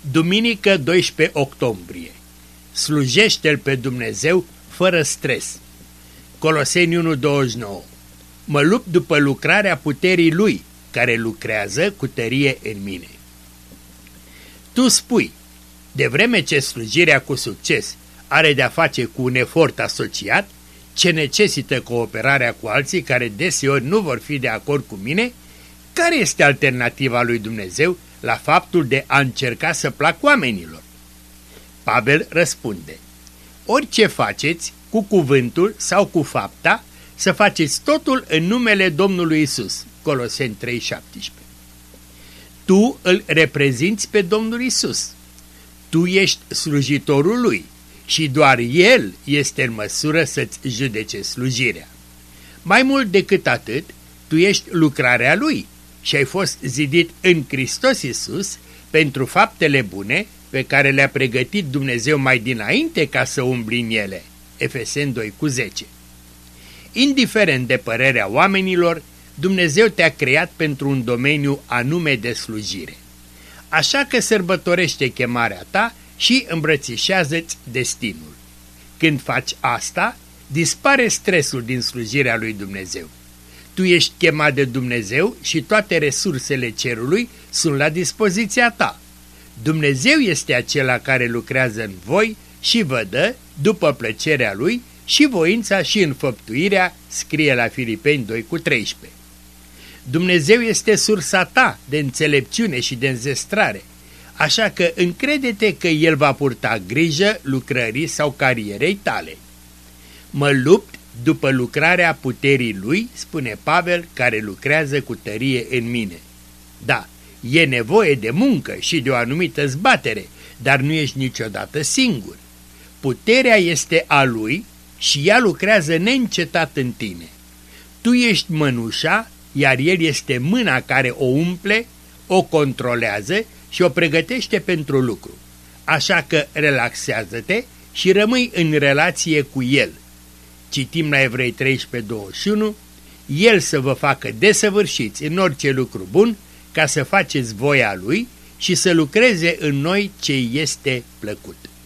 Duminică 12 octombrie. Slujește-L pe Dumnezeu fără stres. Coloseni 1:29. Mă lupt după lucrarea puterii Lui, care lucrează cu tărie în mine. Tu spui, de vreme ce slujirea cu succes are de-a face cu un efort asociat, ce necesită cooperarea cu alții care deseori nu vor fi de acord cu mine, care este alternativa lui Dumnezeu la faptul de a încerca să plac oamenilor? Pavel răspunde, orice faceți, cu cuvântul sau cu fapta, să faceți totul în numele Domnului Isus. Coloseni 3:17. Tu îl reprezinți pe Domnul Isus. Tu ești slujitorul Lui și doar El este în măsură să-ți judece slujirea. Mai mult decât atât, tu ești lucrarea Lui și ai fost zidit în Hristos Iisus pentru faptele bune pe care le-a pregătit Dumnezeu mai dinainte ca să umbli în ele. Efeseni 2:10. Indiferent de părerea oamenilor, Dumnezeu te-a creat pentru un domeniu anume de slujire. Așa că sărbătorește chemarea ta și îmbrățișează-ți destinul. Când faci asta, dispare stresul din slujirea lui Dumnezeu. Tu ești chemat de Dumnezeu și toate resursele cerului sunt la dispoziția ta. Dumnezeu este acela care lucrează în voi și vă dă, după plăcerea Lui, și voința și înfăptuirea, scrie la Filipeni 2:13. Dumnezeu este sursa ta de înțelepciune și de înzestrare, așa că încrede-te că El va purta grijă lucrării sau carierei tale. Mă lupt după lucrarea puterii Lui, spune Pavel, care lucrează cu tărie în mine. Da, e nevoie de muncă și de o anumită zbatere, dar nu ești niciodată singur. Puterea este a Lui și ea lucrează neîncetat în tine. Tu ești mănușa, iar El este mâna care o umple, o controlează și o pregătește pentru lucru. Așa că relaxează-te și rămâi în relație cu El. Citim la Evrei 13:21, El să vă facă desăvârșiți în orice lucru bun, ca să faceți voia Lui și să lucreze în noi ce este plăcut.